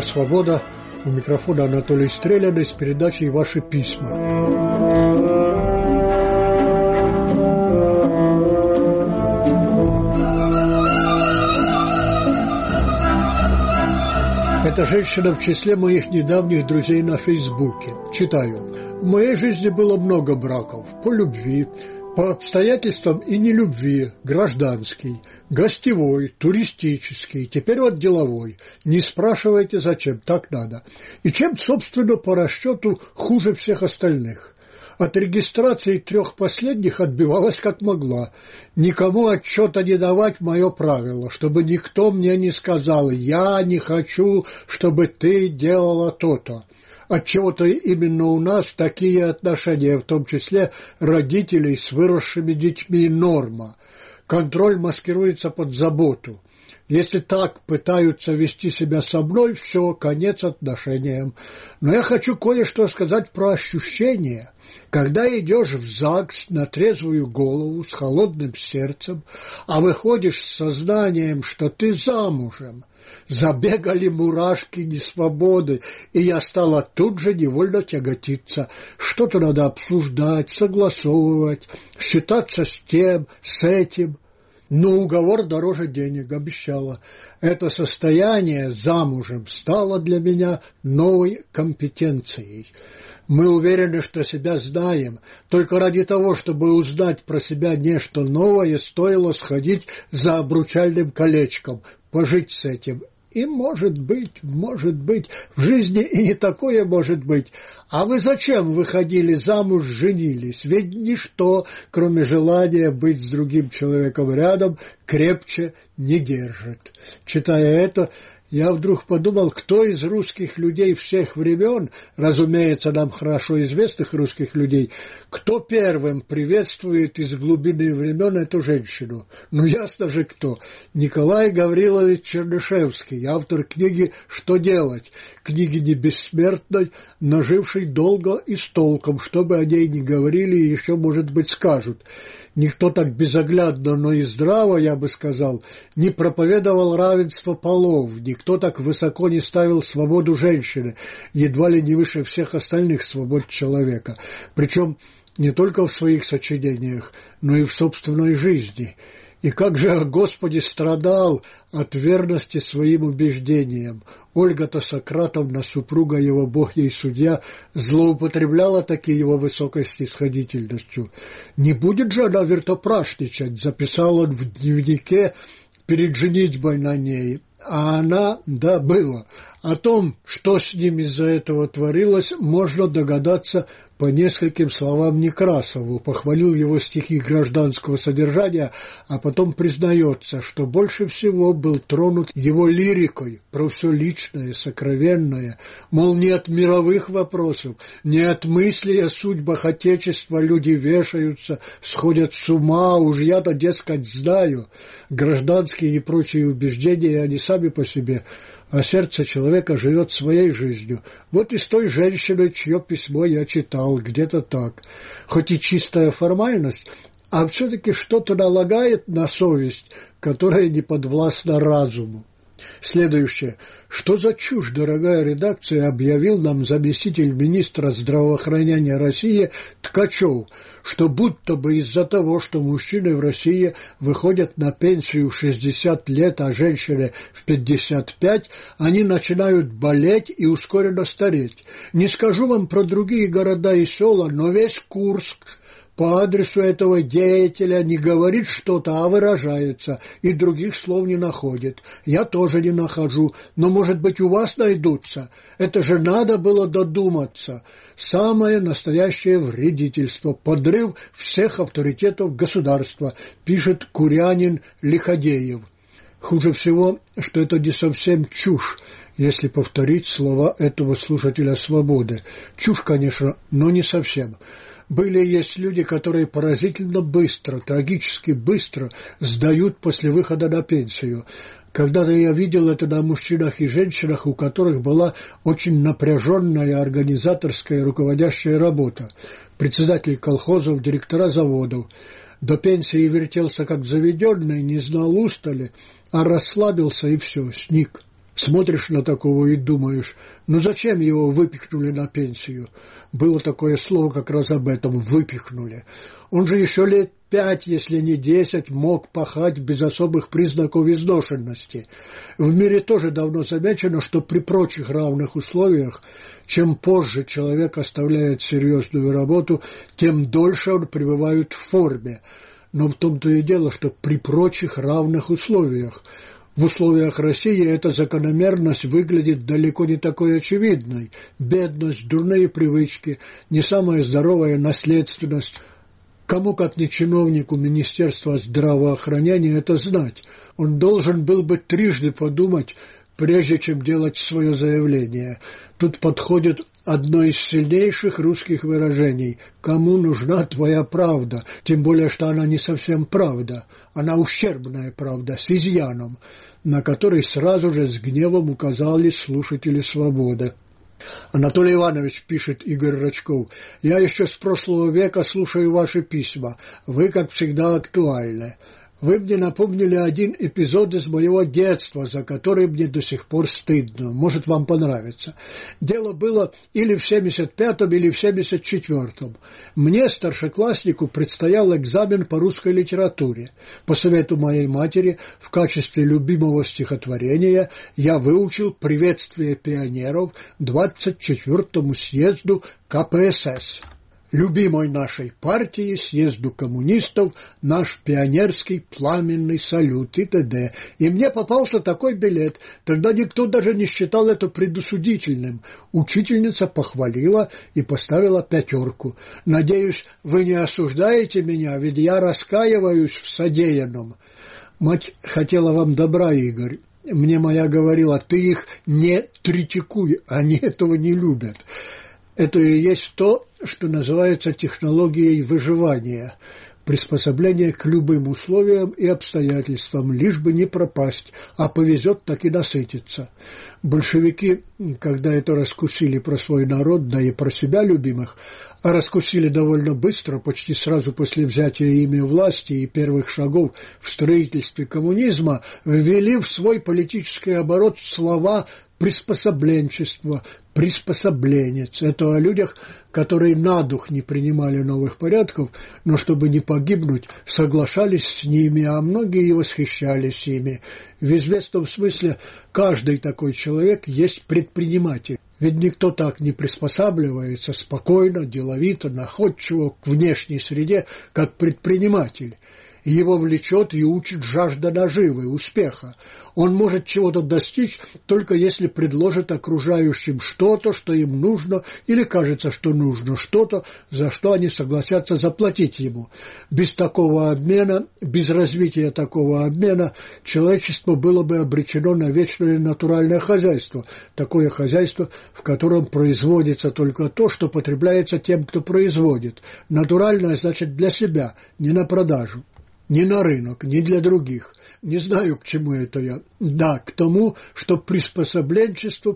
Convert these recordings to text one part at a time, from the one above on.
«Свобода». У микрофона Анатолий Стреляный с передачей «Ваши письма». Эта женщина в числе моих недавних друзей на Фейсбуке. Читаю. В моей жизни было много браков. По любви, по обстоятельствам и нелюбви, гражданский, гостевой, туристический, теперь вот деловой. Не спрашивайте, зачем, так надо. И чем, собственно, по расчету хуже всех остальных. От регистрации 3 последних отбивалась как могла. Никому отчета не давать — мое правило, чтобы никто мне не сказал: «Я не хочу, чтобы ты делала то-то». Отчего-то именно у нас такие отношения, в том числе родителей с выросшими детьми, норма. Контроль маскируется под заботу. Если так пытаются вести себя со мной, все, конец отношениям. Но я хочу кое-что сказать про ощущения. Когда идешь в ЗАГС на трезвую голову, с холодным сердцем, а выходишь с сознанием, что ты замужем, забегали мурашки несвободы, и я стала тут же невольно тяготиться. Что-то надо обсуждать, согласовывать, считаться с тем, с этим. Но уговор дороже денег, обещала. Это состояние замужем стало для меня новой компетенцией. Мы уверены, что себя знаем. Только ради того, чтобы узнать про себя нечто новое, стоило сходить за обручальным колечком, пожить с этим. И может быть, в жизни и не такое может быть. А вы зачем выходили замуж, женились? Ведь ничто, кроме желания быть с другим человеком рядом, крепче не держит. Читая это, я вдруг подумал, кто из русских людей всех времен, разумеется, нам хорошо известных русских людей, кто первым приветствует из глубины времен эту женщину? Ну, ясно же, кто. Николай Гаврилович Чернышевский, автор книги «Что делать?», книги не бессмертной, но живший долго и с толком, что бы о ней ни говорили и еще, может быть, скажут. Никто так безоглядно, но и здраво, я бы сказал, не проповедовал равенство полов, никто так высоко не ставил свободу женщины, едва ли не выше всех остальных свобод человека, причем не только в своих сочинениях, но и в собственной жизни. И как же Господи страдал от верности своим убеждениям. Ольга-то Сократовна, супруга его, Бог ей судья, злоупотребляла таки его высокой снисходительностью. Не будет же она вертопрашничать, записал он в дневнике перед женитьбой на ней. А она, да, было. О том, что с ним из-за этого творилось, можно догадаться по нескольким словам Некрасову. Похвалил его стихи гражданского содержания, а потом признается, что больше всего был тронут его лирикой про все личное, сокровенное. Мол, не от мировых вопросов, не от мыслей о судьбах Отечества люди вешаются, сходят с ума, уж я-то, дескать, знаю. Гражданские и прочие убеждения, они сами по себе, а сердце человека живет своей жизнью. Вот и с той женщиной, чье письмо я читал, где-то так. Хоть и чистая формальность, а все-таки что-то налагает на совесть, которая не подвластна разуму. Следующее. Что за чушь, дорогая редакция, объявил нам заместитель министра здравоохранения России Ткачев, что будто бы из-за того, что мужчины в России выходят на пенсию в 60 лет, а женщины в 55, они начинают болеть и ускоренно стареть. Не скажу вам про другие города и села, но весь Курск по адресу этого деятеля не говорит что-то, а выражается, и других слов не находит. Я тоже не нахожу, но, может быть, у вас найдутся. Это же надо было додуматься. Самое настоящее вредительство, подрыв всех авторитетов государства, пишет курянин Лиходеев. Хуже всего, что это не совсем чушь, если повторить слова этого слушателя «Свободы». Чушь, конечно, но не совсем. Были и есть люди, которые поразительно быстро, трагически быстро сдают после выхода на пенсию. Когда-то я видел это на мужчинах и женщинах, у которых была очень напряженная организаторская руководящая работа. Председатель колхозов, директора заводов. До пенсии вертелся как заведенный, не знал устали, а расслабился и все, сник. Смотришь на такого и думаешь, ну зачем его выпихнули на пенсию? Было такое слово как раз об этом, выпихнули. Он же еще лет 5, если не 10, мог пахать без особых признаков изношенности. В мире тоже давно замечено, что при прочих равных условиях, чем позже человек оставляет серьезную работу, тем дольше он пребывает в форме. Но в том-то и дело, что при прочих равных условиях. В условиях России эта закономерность выглядит далеко не такой очевидной. Бедность, дурные привычки, не самая здоровая наследственность. Кому, как не чиновнику Министерства здравоохранения, это знать? Он должен был бы трижды подумать, прежде чем делать свое заявление. Тут подходит одно из сильнейших русских выражений: «Кому нужна твоя правда?» Тем более, что она не совсем правда. Она ущербная правда, с изъяном, на который сразу же с гневом указали слушатели «Свободы». Анатолий Иванович, пишет Игорь Рачков, я еще с прошлого века слушаю ваши письма. Вы, как всегда, актуальны. Вы мне напомнили один эпизод из моего детства, за который мне до сих пор стыдно. Может, вам понравится. Дело было или в 75-м, или в 74-м. Мне, старшекласснику, предстоял экзамен по русской литературе. По совету моей матери, в качестве любимого стихотворения я выучил «Приветствие пионеров» 24-му съезду КПСС. Любимой нашей партии, съезду коммунистов, наш пионерский пламенный салют и т.д. И мне попался такой билет. Тогда никто даже не считал это предосудительным. Учительница похвалила и поставила 5. Надеюсь, вы не осуждаете меня, ведь я раскаиваюсь в содеянном. Мать хотела вам добра, Игорь. Мне моя говорила, ты их не критикуй, они этого не любят. Это и есть то, что называется технологией выживания, приспособление к любым условиям и обстоятельствам, лишь бы не пропасть, а повезет, так и насытиться. Большевики, когда это раскусили про свой народ, да и про себя любимых, а раскусили довольно быстро, почти сразу после взятия ими власти и первых шагов в строительстве коммунизма, ввели в свой политический оборот слова приспособленчество, приспособленец. Это о людях, которые на дух не принимали новых порядков, но чтобы не погибнуть, соглашались с ними, а многие и восхищались ими. В известном смысле каждый такой человек есть предприниматель. Ведь никто так не приспосабливается спокойно, деловито, находчиво к внешней среде, как предприниматель. Его влечет и учит жажда наживы, успеха. Он может чего-то достичь, только если предложит окружающим что-то, что им нужно, или кажется, что нужно что-то, за что они согласятся заплатить ему. Без такого обмена, без развития такого обмена, человечество было бы обречено на вечное натуральное хозяйство. Такое хозяйство, в котором производится только то, что потребляется тем, кто производит. Натуральное значит для себя, не на продажу. Не на рынок, не для других. Не знаю, к чему это я. Да, к тому, что приспособленчеству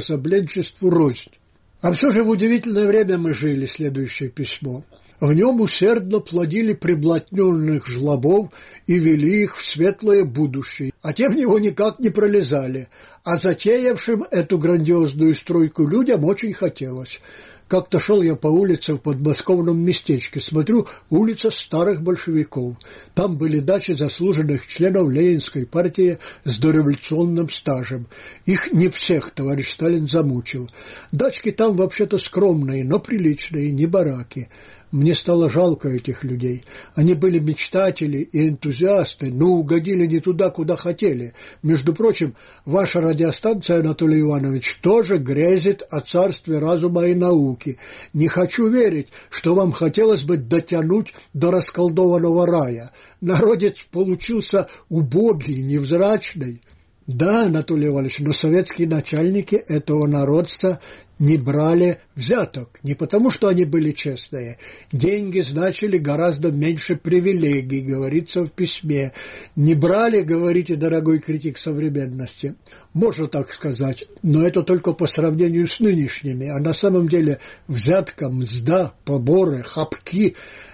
рознь. А все же в удивительное время мы жили, следующее письмо. В нем усердно плодили приблотненных жлобов и вели их в светлое будущее, а те в него никак не пролезали, а затеявшим эту грандиозную стройку людям очень хотелось. Как-то шел я по улице в подмосковном местечке. Смотрю, улица старых большевиков. Там были дачи заслуженных членов Ленинской партии с дореволюционным стажем. Их не всех товарищ Сталин замучил. Дачки там вообще-то скромные, но приличные, не бараки. Мне стало жалко этих людей. Они были мечтатели и энтузиасты, но угодили не туда, куда хотели. Между прочим, ваша радиостанция, Анатолий Иванович, тоже грезит о царстве разума и науки. Не хочу верить, что вам хотелось бы дотянуть до расколдованного рая. Народец получился убогий, невзрачный. Да, Анатолий Иванович, но советские начальники этого народца не брали взяток, не потому, что они были честные. Деньги значили гораздо меньше привилегий, говорится в письме. Не брали, говорите, дорогой критик современности. Можно так сказать, но это только по сравнению с нынешними. А на самом деле взятка, мзда, поборы, хапки –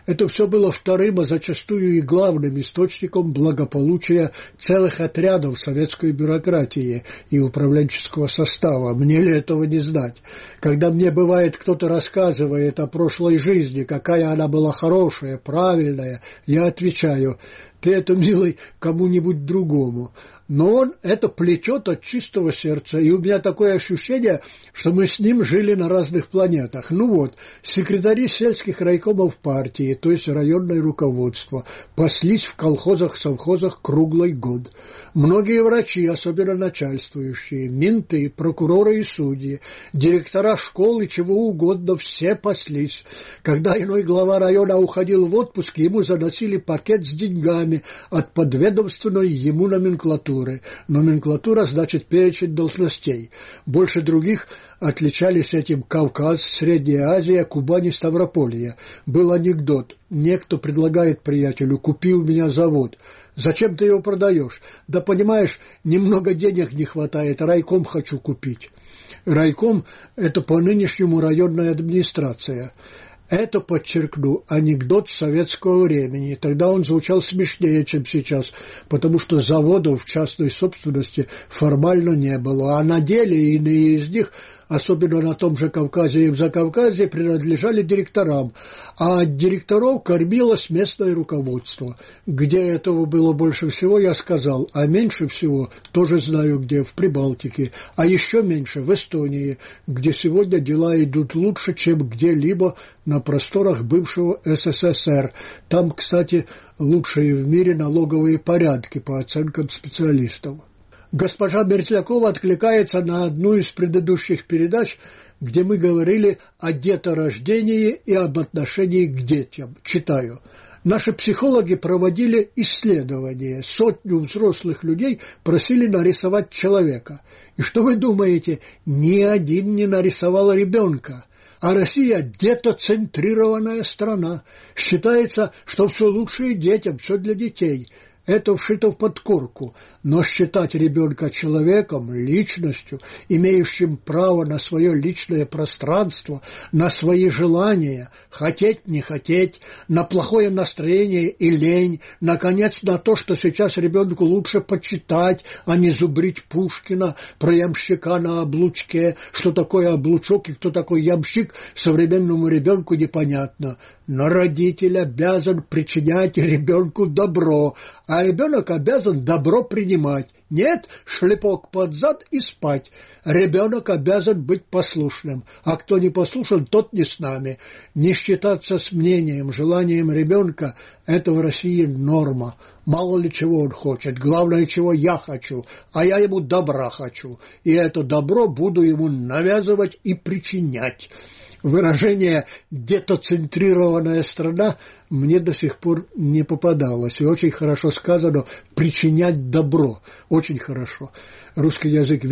Это все было вторым, а зачастую и главным источником благополучия целых отрядов советской бюрократии и управленческого состава. Мне ли этого не знать? Когда мне, бывает, кто-то рассказывает о прошлой жизни, какая она была хорошая, правильная, я отвечаю: ты это, милый, кому-нибудь другому. Но он это плетет от чистого сердца, и у меня такое ощущение, что мы с ним жили на разных планетах. Ну вот, секретари сельских райкомов партии, то есть районное руководство, паслись в колхозах, совхозах круглый год. Многие врачи, особенно начальствующие, менты, прокуроры и судьи, директора школ и чего угодно, все паслись. Когда иной глава района уходил в отпуск, ему заносили пакет с деньгами от подведомственной ему номенклатуры. Номенклатура значит перечень должностей. Больше других отличались этим Кавказ, Средняя Азия, Кубань и Ставрополье. Был анекдот. Некто предлагает приятелю: купи у меня завод. Зачем ты его продаешь? Да понимаешь, немного денег не хватает, райком хочу купить. Райком – это по-нынешнему районная администрация. Это, подчеркну, анекдот советского времени. Тогда он звучал смешнее, чем сейчас, потому что заводов в частной собственности формально не было, а на деле иные из них, особенно на том же Кавказе и в Закавказье, принадлежали директорам, а от директоров кормилось местное руководство. Где этого было больше всего, я сказал, а меньше всего, тоже знаю где, в Прибалтике, а еще меньше в Эстонии, где сегодня дела идут лучше, чем где-либо на просторах бывшего СССР. Там, кстати, лучшие в мире налоговые порядки, по оценкам специалистов. Госпожа Мерзлякова откликается на одну из предыдущих передач, где мы говорили о деторождении и об отношении к детям. Читаю. Наши психологи проводили исследования. 100 взрослых людей просили нарисовать человека. И что вы думаете? Ни один не нарисовал ребенка. А Россия – детоцентрированная страна. Считается, что все лучше и детям, все для детей. Это вшито в подкорку, но считать ребенка человеком, личностью, имеющим право на свое личное пространство, на свои желания, хотеть, не хотеть, на плохое настроение и лень, наконец, на то, что сейчас ребенку лучше почитать, а не зубрить Пушкина про ямщика на облучке. Что такое облучок и кто такой ямщик, современному ребенку непонятно. Но родитель обязан причинять ребенку добро, а ребенок обязан добро принимать. Нет, шлепок под зад и спать. Ребенок обязан быть послушным, а кто не послушен, тот не с нами. Не считаться с мнением, желанием ребенка – это в России норма. Мало ли чего он хочет, главное, чего я хочу, а я ему добра хочу. И это добро буду ему навязывать и причинять. Выражение «детоцентрированная страна» мне до сих пор не попадалось. И очень хорошо сказано «причинять добро». Очень хорошо. Русский язык –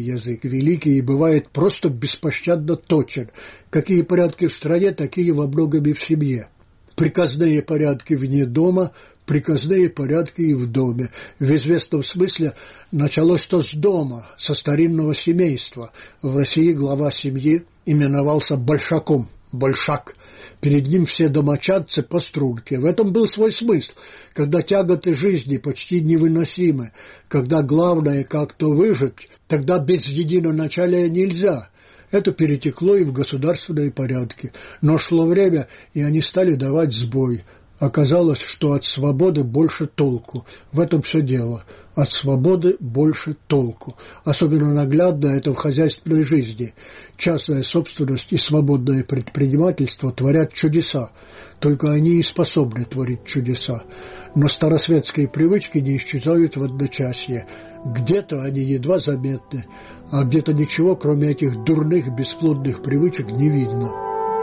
великий и бывает просто беспощадно точен. Какие порядки в стране, такие во многом и в семье. Приказные порядки вне дома, приказные порядки и в доме. В известном смысле началось то с дома, со старинного семейства. В России глава семьи именовался большаком, большак. Перед ним все домочадцы по струнке. В этом был свой смысл. Когда тяготы жизни почти невыносимы, когда главное как-то выжить, тогда без единоначалия нельзя. Это перетекло и в государственные порядки. Но шло время, и они стали давать сбой. Оказалось, что от свободы больше толку. В этом все дело. От свободы больше толку. Особенно наглядно это в хозяйственной жизни. Частная собственность и свободное предпринимательство творят чудеса. Только они и способны творить чудеса. Но старосветские привычки не исчезают в одночасье. Где-то они едва заметны, а где-то ничего, кроме этих дурных, бесплодных привычек, не видно.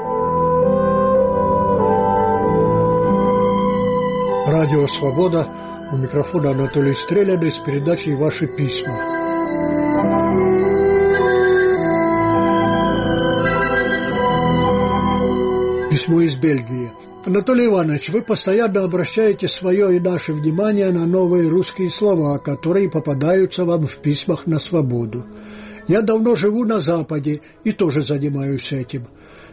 Радио «Свобода». У микрофона Анатолий Стрелянный с передачей «Ваши письма». Письмо из Бельгии. Анатолий Иванович, вы постоянно обращаете свое и наше внимание на новые русские слова, которые попадаются вам в письмах на свободу. Я давно живу на Западе и тоже занимаюсь этим.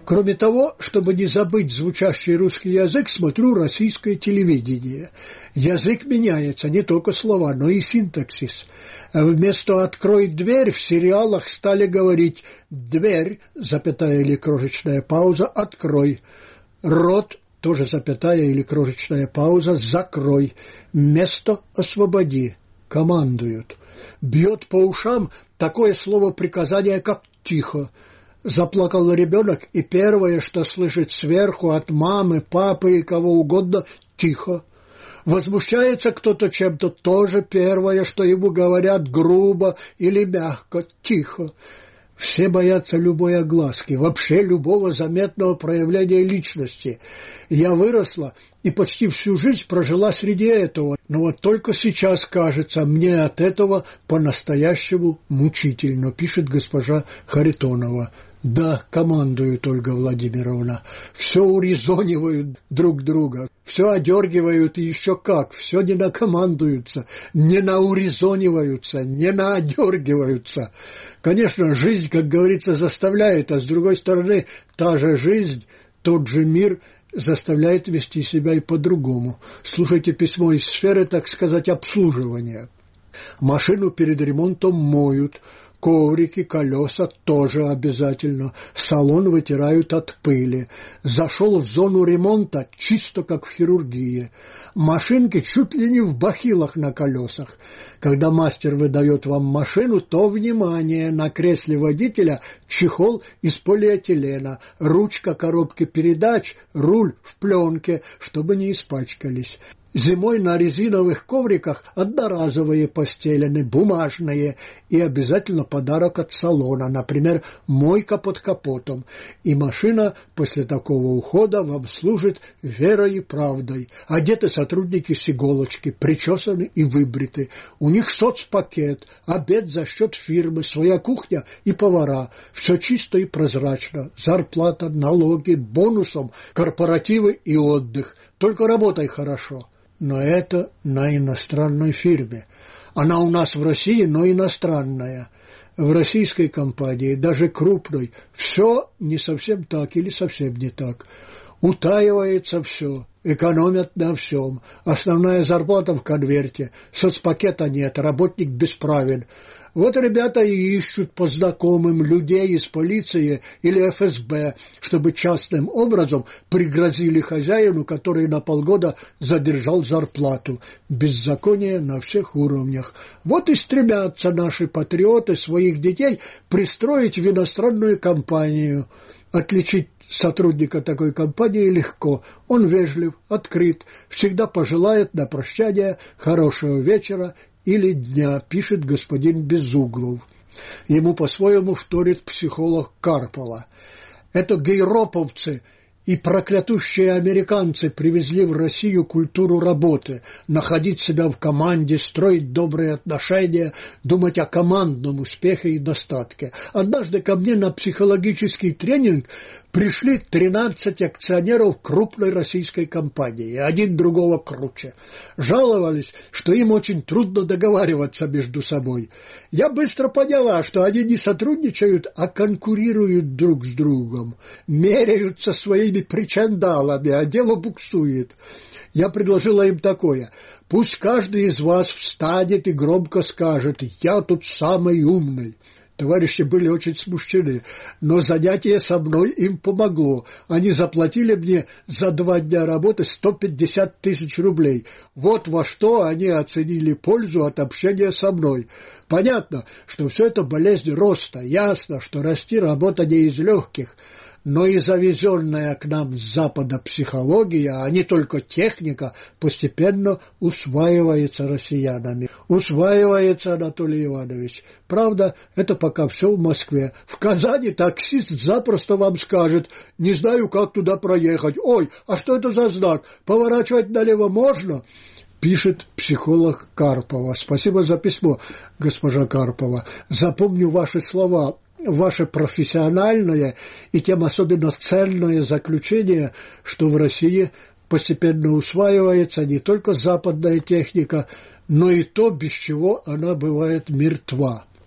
Кроме того, чтобы не забыть звучащий русский язык, смотрю российское телевидение. Язык меняется, не только слова, но и синтаксис. Вместо «открой дверь» в сериалах стали говорить «дверь», запятая или крошечная пауза, «открой». «Рот», тоже запятая или крошечная пауза, «закрой». «Место» «освободи». Командуют. Бьет по ушам такое слово приказания, как «тихо». Заплакал ребенок, и первое, что слышит сверху от мамы, папы и кого угодно, «тихо». Возмущается кто-то чем-то, тоже первое, что ему говорят, грубо или мягко, «тихо». Все боятся любой огласки, вообще любого заметного проявления личности. Я выросла и почти всю жизнь прожила среди этого, но вот только сейчас, кажется, мне от этого по-настоящему мучительно, пишет госпожа Харитонова. Да, командует Ольга Владимировна. Все урезонивают друг друга, все одергивают и еще как, все не накомандуются, не наурезониваются, не наодергиваются. Конечно, жизнь, как говорится, заставляет, а с другой стороны, та же жизнь, тот же мир заставляет вести себя и по-другому. Слушайте письмо из сферы, так сказать, обслуживания. Машину перед ремонтом моют, коврики, колеса тоже обязательно. Салон вытирают от пыли. Зашел в зону ремонта чисто как в хирургии. Машинки чуть ли не в бахилах на колесах. Когда мастер выдает вам машину, то, внимание, на кресле водителя чехол из полиэтилена, ручка коробки передач, руль в пленке, чтобы не испачкались. Зимой на резиновых ковриках одноразовые постелены, бумажные, и обязательно подарок от салона, например, мойка под капотом. И машина после такого ухода вам служит верой и правдой. Одеты сотрудники с иголочки, причесаны и выбриты. У них соцпакет, обед за счет фирмы, своя кухня и повара. Все чисто и прозрачно. Зарплата, налоги, бонусом, корпоративы и отдых. Только работай хорошо. Но это на иностранной фирме. Она у нас в России, но иностранная. В российской компании, даже крупной, все не совсем так или совсем не так. Утаивается все, экономят на всем. Основная зарплата в конверте, соцпакета нет, работник бесправен. Вот ребята и ищут по знакомым людей из полиции или ФСБ, чтобы частным образом пригрозили хозяину, который на полгода задержал зарплату. Беззаконие на всех уровнях. Вот и стремятся наши патриоты своих детей пристроить в иностранную компанию. Отличить сотрудника такой компании легко. Он вежлив, открыт, всегда пожелает на прощание хорошего вечера или дня, пишет господин Безуглов. Ему по-своему вторит психолог Карпова. Это гейроповцы и проклятущие американцы привезли в Россию культуру работы, находить себя в команде, строить добрые отношения, думать о командном успехе и достатке. Однажды ко мне на психологический тренинг пришли 13 акционеров крупной российской компании, один другого круче. Жаловались, что им очень трудно договариваться между собой. Я быстро поняла, что они не сотрудничают, а конкурируют друг с другом, меряются своими причиндалами, а дело буксует. Я предложила им такое: пусть каждый из вас встанет и громко скажет: «Я тут самый умный». Товарищи были очень смущены, но занятие со мной им помогло. Они заплатили мне за 2 дня работы 150 тысяч рублей. Вот во что они оценили пользу от общения со мной. Понятно, что все это болезнь роста. Ясно, что расти работа не из легких. Но и завезенная к нам с Запада психология, а не только техника, постепенно усваивается россиянами. Усваивается, Анатолий Иванович. Правда, это пока все в Москве. В Казани таксист запросто вам скажет: «Не знаю, как туда проехать». «Ой, а что это за знак? Поворачивать налево можно?» Пишет психолог Карпова. Спасибо за письмо, госпожа Карпова. Запомню ваши слова. Ваше профессиональное и тем особенно ценное заключение, что в России постепенно усваивается не только западная техника, но и то, без чего она бывает мертва.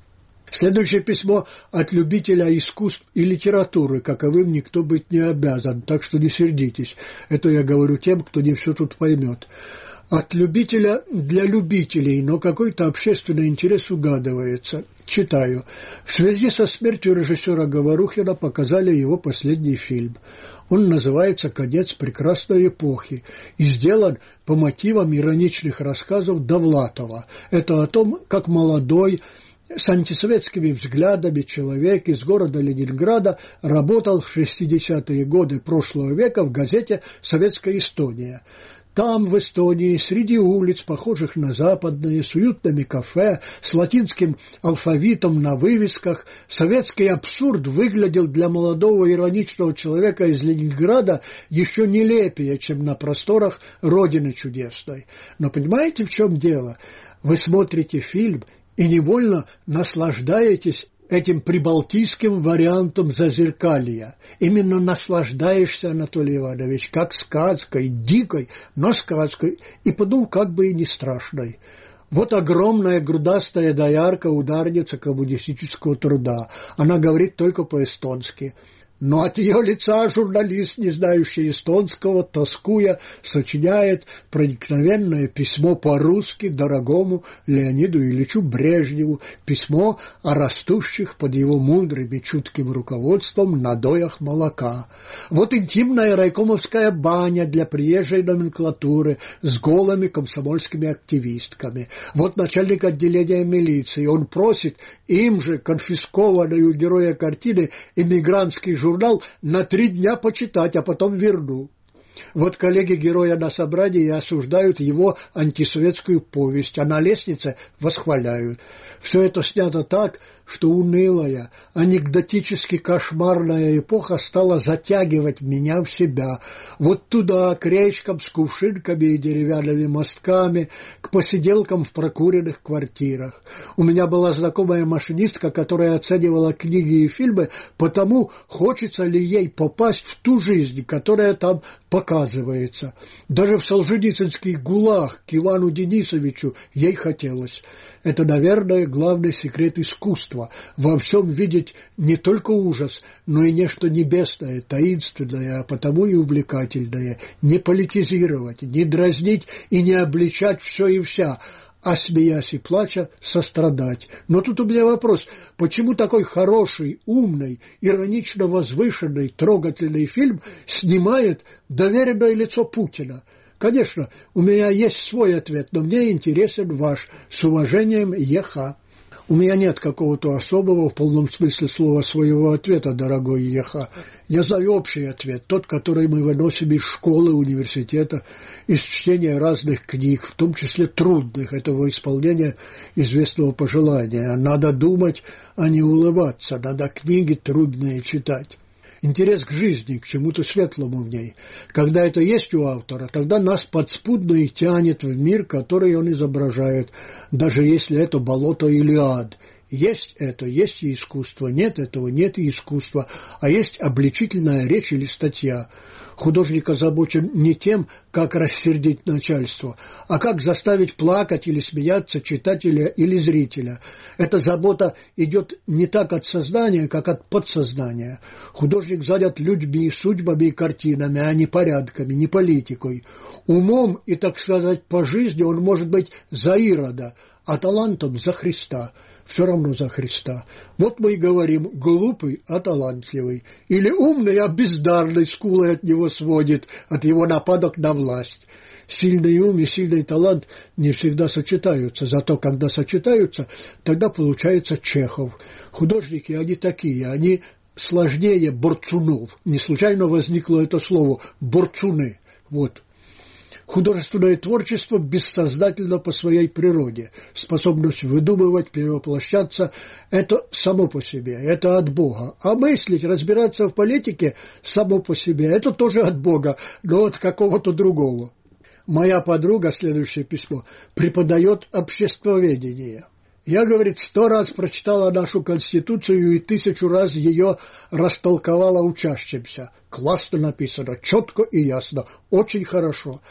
Следующее письмо от любителя искусств и литературы, каковым никто быть не обязан, так что не сердитесь. Это я говорю тем, кто не все тут поймет. От любителя для любителей, но какой-то общественный интерес угадывается. Читаю. В связи со смертью режиссера Говорухина показали его последний фильм. Он называется «Конец прекрасной эпохи» и сделан по мотивам ироничных рассказов Довлатова. Это о том, как молодой, с антисоветскими взглядами человек из города Ленинграда работал в 60-е годы прошлого века в газете «Советская Эстония». Там, в Эстонии, среди улиц, похожих на западные, с уютными кафе, с латинским алфавитом на вывесках, советский абсурд выглядел для молодого ироничного человека из Ленинграда еще нелепее, чем на просторах Родины чудесной. Но понимаете, в чем дело? Вы смотрите фильм и невольно наслаждаетесь этим прибалтийским вариантом зазеркалья. Именно наслаждаешься, Анатолий Иванович, как сказкой, дикой, но сказкой, и подумал, как бы и не страшной. Вот огромная грудастая доярка, ударница коммунистического труда. Она говорит только по-эстонски. Но от ее лица журналист, не знающий эстонского, тоскуя, сочиняет проникновенное письмо по-русски дорогому Леониду Ильичу Брежневу, письмо о растущих под его мудрым и чутким руководством надоях молока. Вот интимная райкомовская баня для приезжей номенклатуры с голыми комсомольскими активистками. Вот начальник отделения милиции. Он просит им же конфискованную у героя картины «Эмигрантский журнал» на 3 дня почитать, а потом верну. Вот коллеги героя на собрании осуждают его антисоветскую повесть, а на лестнице восхваляют. Все это снято так, что унылая, анекдотически кошмарная эпоха стала затягивать меня в себя. Вот туда, к речкам с кувшинками и деревянными мостками, к посиделкам в прокуренных квартирах. У меня была знакомая машинистка, которая оценивала книги и фильмы по тому, хочется ли ей попасть в ту жизнь, которая там показывается. Даже в Солженицынский ГУЛАГ к Ивану Денисовичу ей хотелось. Это, наверное, главный секрет искусства – во всем видеть не только ужас, но и нечто небесное, таинственное, а потому и увлекательное. Не политизировать, не дразнить и не обличать все и вся, а, смеясь и плача, сострадать. Но тут у меня вопрос, почему такой хороший, умный, иронично возвышенный, трогательный фильм снимает доверенное лицо Путина? Конечно, у меня есть свой ответ, но мне интересен ваш. С уважением, Е.Х. У меня нет какого-то особого, в полном смысле слова, своего ответа, дорогой Е.Х. Я знаю общий ответ, тот, который мы выносим из школы, университета, из чтения разных книг, в том числе трудных, этого исполнения известного пожелания. Надо думать, а не улыбаться, надо книги трудные читать. Интерес к жизни, к чему-то светлому в ней. Когда это есть у автора, тогда нас подспудно и тянет в мир, который он изображает, даже если это болото или ад. Есть это, есть и искусство, нет этого, нет и искусства, а есть обличительная речь или статья. Художник озабочен не тем, как рассердить начальство, а как заставить плакать или смеяться читателя или зрителя. Эта забота идет не так от сознания, как от подсознания. Художник занят людьми, судьбами и картинами, а не порядками, не политикой. Умом и, так сказать, по жизни он может быть за Ирода, а талантом за Христа. Все равно за Христа. Вот мы и говорим, глупый, а талантливый. Или умный, а бездарный, скулой от него сводит, от его нападок на власть. Сильный ум и сильный талант не всегда сочетаются, зато когда сочетаются, тогда получается Чехов. Художники, они такие, они сложнее борцунов. Не случайно возникло это слово «борцуны». Вот. Художественное творчество бессознательно по своей природе. Способность выдумывать, перевоплощаться – это само по себе, это от Бога. А мыслить, разбираться в политике – само по себе – это тоже от Бога, но от какого-то другого. Моя подруга, следующее письмо, преподает обществоведение. Я, говорит, 100 раз прочитала нашу Конституцию и 1000 раз ее растолковала учащимся. Классно написано, четко и ясно, очень хорошо.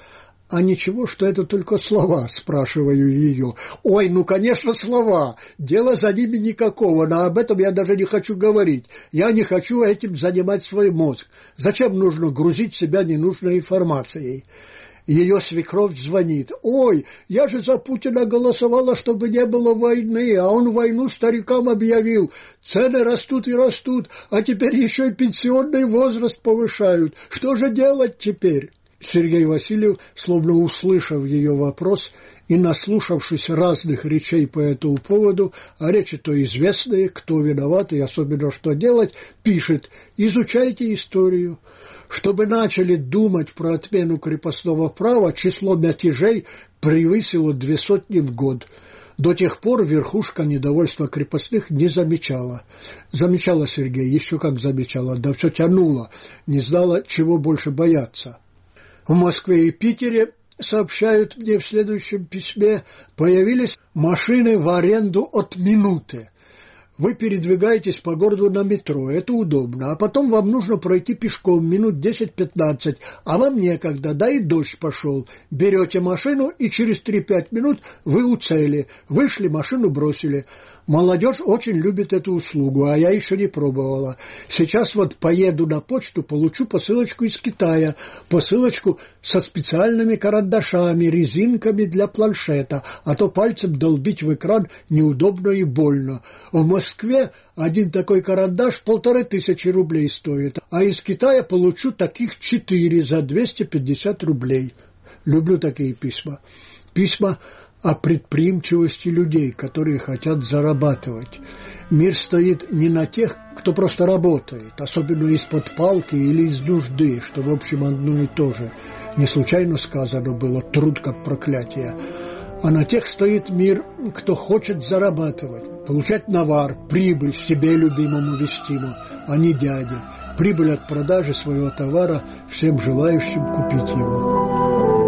«А ничего, что это только слова?» – спрашиваю ее. «Ой, ну, конечно, слова. Дела за ними никакого, но об этом я даже не хочу говорить. Я не хочу этим занимать свой мозг. Зачем нужно грузить себя ненужной информацией?» Ее свекровь звонит. «Ой, я же за Путина голосовала, чтобы не было войны, а он войну старикам объявил. Цены растут и растут, а теперь еще и пенсионный возраст повышают. Что же делать теперь?» Сергей Васильев, словно услышав ее вопрос и наслушавшись разных речей по этому поводу, а речи то известные, кто виноват и особенно что делать, пишет: «Изучайте историю. Чтобы начали думать про отмену крепостного права, число мятежей превысило 200 в год. До тех пор верхушка недовольства крепостных не замечала». Замечала, Сергей, еще как замечала, да все тянула, не знала, чего больше бояться. В Москве и Питере, сообщают мне в следующем письме, появились машины в аренду от минуты. Вы передвигаетесь по городу на метро, это удобно, а потом вам нужно пройти пешком минут 10-15, а вам некогда, да и дождь пошел. Берете машину, и через 3-5 минут вы у цели. Вышли, машину бросили. Молодежь очень любит эту услугу, а я еще не пробовала. Сейчас вот поеду на почту, получу посылочку из Китая, посылочку со специальными карандашами, резинками для планшета, а то пальцем долбить в экран неудобно и больно. В Москве один такой карандаш 1500 рублей стоит, а из Китая получу таких 4 за 250 рублей. Люблю такие письма. Письма о предприимчивости людей, которые хотят зарабатывать. Мир стоит не на тех, кто просто работает, особенно из-под палки или из нужды, что, в общем, одно и то же. Не случайно сказано было «труд как проклятие». А на тех стоит мир, кто хочет зарабатывать, получать навар, прибыль себе любимому вестиму, а не дяде, прибыль от продажи своего товара всем желающим купить его.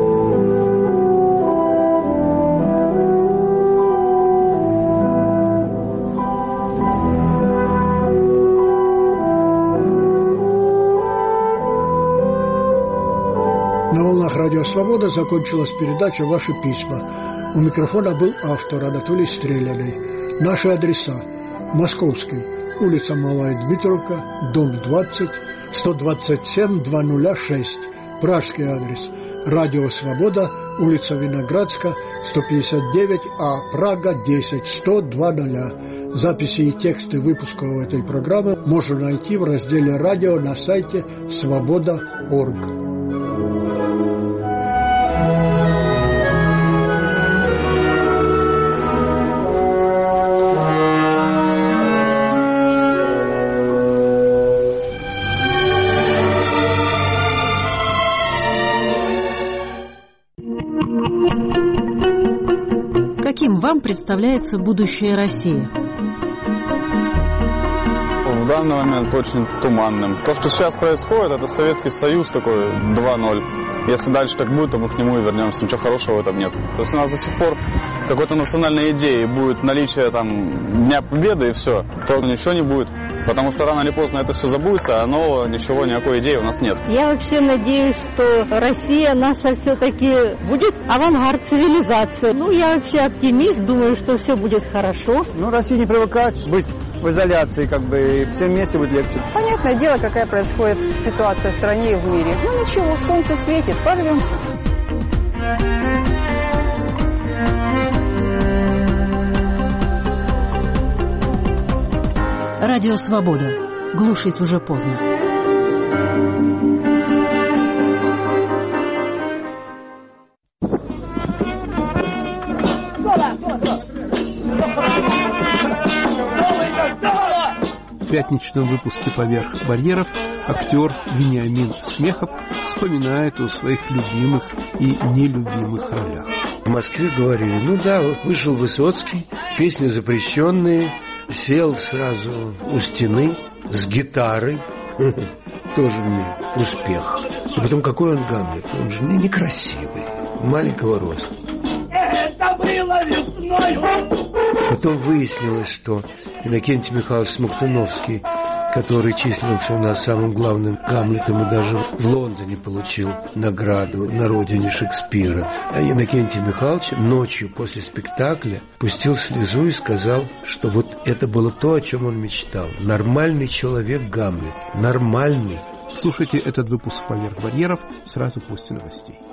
На волнах Радио Свобода закончилась передача «Ваши письма». У микрофона был автор Анатолий Стреляный. Наши адреса: Московский, улица Малая Дмитровка, дом 20, 127-206. Пражский адрес: Радио Свобода, улица Виноградска, 159А, Прага, 10, 100-200. Записи и тексты выпусков этой программы можно найти в разделе «Радио» на сайте svoboda.org. Каким вам представляется будущее России? В данный момент очень туманным. То, что сейчас происходит, это Советский Союз такой 2.0. Если дальше так будет, то мы к нему и вернемся. Ничего хорошего в этом нет. То есть у нас до сих пор какой-то национальной идеи будет наличие там Дня Победы и все, то ничего не будет. Потому что рано или поздно это все забудется, но ничего, никакой идеи у нас нет. Я вообще надеюсь, что Россия наша все-таки будет авангард цивилизации. Я вообще оптимист, думаю, что все будет хорошо. Россия не привыкает быть в изоляции, и всем вместе будет легче. Понятное дело, какая происходит ситуация в стране и в мире. Ничего, солнце светит, прорвемся. Радио Свобода. Глушить уже поздно. В пятничном выпуске «Поверх барьеров» актер Вениамин Смехов вспоминает о своих любимых и нелюбимых ролях. В Москве говорили, вышел Высоцкий, песни запрещенные, сел сразу у стены с гитарой, тоже мне успех. И потом, какой он Гамлет, он же некрасивый, маленького роста. Это было весною. Потом выяснилось, что Иннокентий Михайлович Смоктуновский который числился у нас самым главным Гамлетом и даже в Лондоне получил награду на родине Шекспира. А Иннокентий Михайлович ночью после спектакля пустил слезу и сказал, что вот это было то, о чем он мечтал. Нормальный человек Гамлет. Нормальный. Слушайте этот выпуск «Поверх барьеров» сразу после новостей.